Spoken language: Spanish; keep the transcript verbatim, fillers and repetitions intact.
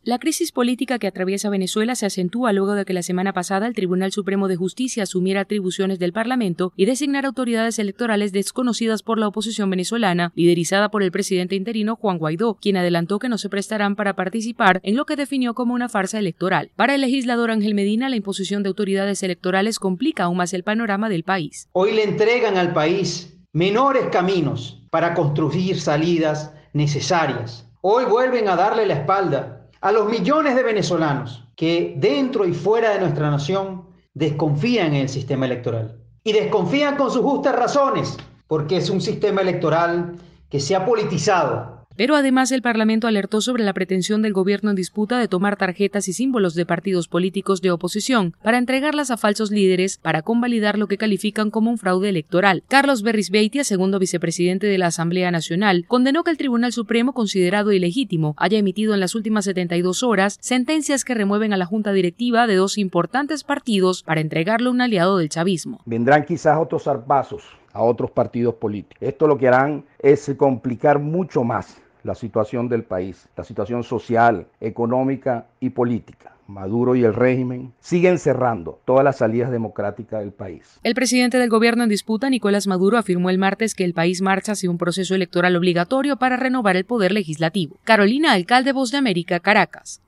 La crisis política que atraviesa Venezuela se acentúa luego de que la semana pasada el Tribunal Supremo de Justicia asumiera atribuciones del Parlamento y designara autoridades electorales desconocidas por la oposición venezolana, liderizada por el presidente interino Juan Guaidó, quien adelantó que no se prestarán para participar en lo que definió como una farsa electoral. Para el legislador Ángel Medina, la imposición de autoridades electorales complica aún más el panorama del país. Hoy le entregan al país menores caminos para construir salidas necesarias. Hoy vuelven a darle la espalda a los millones de venezolanos que dentro y fuera de nuestra nación desconfían en el sistema electoral. Y desconfían con sus justas razones, porque es un sistema electoral que se ha politizado. Pero además el Parlamento alertó sobre la pretensión del gobierno en disputa de tomar tarjetas y símbolos de partidos políticos de oposición para entregarlas a falsos líderes para convalidar lo que califican como un fraude electoral. Carlos Berrizbeitia, segundo vicepresidente de la Asamblea Nacional, condenó que el Tribunal Supremo, considerado ilegítimo, haya emitido en las últimas setenta y dos horas sentencias que remueven a la junta directiva de dos importantes partidos para entregarlo a un aliado del chavismo. Vendrán quizás otros zarpazos a otros partidos políticos. Esto lo que harán es complicar mucho más la situación del país, la situación social, económica y política. Maduro y el régimen siguen cerrando todas las salidas democráticas del país. El presidente del gobierno en disputa, Nicolás Maduro, afirmó el martes que el país marcha hacia un proceso electoral obligatorio para renovar el poder legislativo. Carolina Alcalde, Voz de América, Caracas.